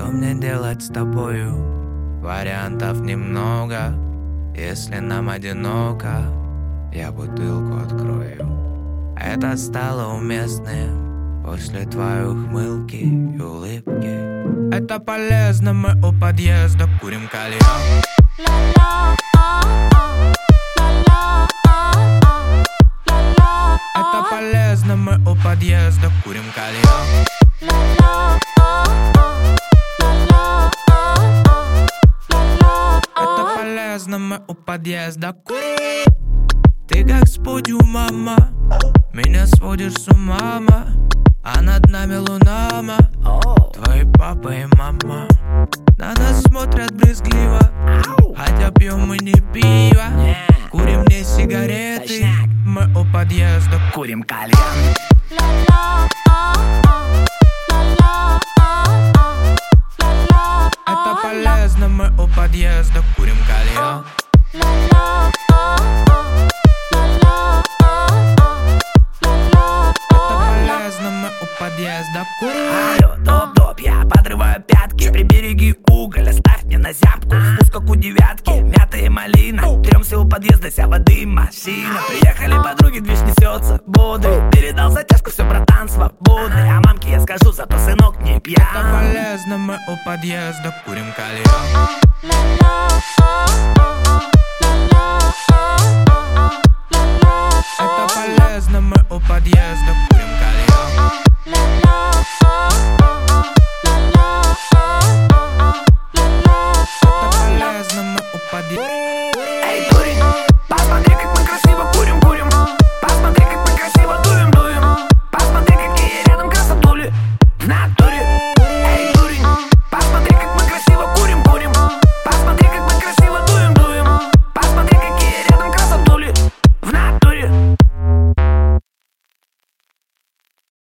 мне делать с тобою? Вариантов немного. Если нам одиноко, я бутылку открою. Это стало уместным после твоей ухмылки и улыбки. Это полезно, мы у подъезда курим кальян. Это полезно, мы у подъезда курим кальян. Это полезно, мы у подъезда курим. Ты как с подиума, меня сводишь с ума, а над нами луна, твои папа и мама на нас смотрят брезгливо, хотя пьем мы не пиво. Курим не сигареты, мы у подъезда курим кальян. Это полезно, мы у подъезда курим кальян. Это полезно, мы у подъезда курим. Алло, топ-топ, я подрываю пятки. Прибереги уголь, оставь мне на зябку. Вкус как у девятки, мята и малина. Тремся у подъезда, вся воды машина. Приехали подруги, движ несется бодрый. Передал затяжку, все, братан, свободный. А мамке я скажу, зато сынок не пьян. Это полезно, мы у подъезда курим кальян. Это полезно, мы у подъезда